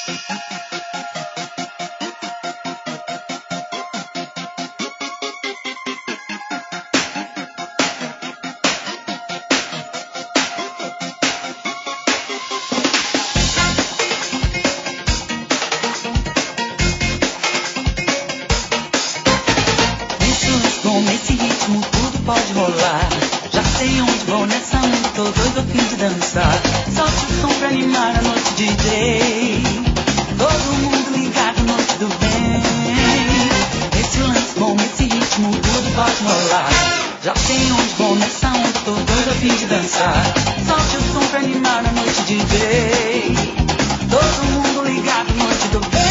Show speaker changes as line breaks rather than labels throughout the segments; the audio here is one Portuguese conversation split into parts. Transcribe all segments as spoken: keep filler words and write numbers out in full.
Nesse ritmo tudo pode rolar. Já sei onde vou nessa onda, tô doido a fim de dançar. Solte o som pra animar a noite, D J. Todo mundo ligado, noite do bem. Esse lance bom, nesse ritmo tudo pode rolar. Já sei onde vou nessa onda, tô doido a fim de dançar. Solte o som pra animar a noite, D J. Todo mundo ligado, noite do bem.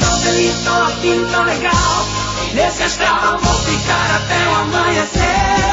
Tô legal, nesse astral vou ficar até o amanhecer.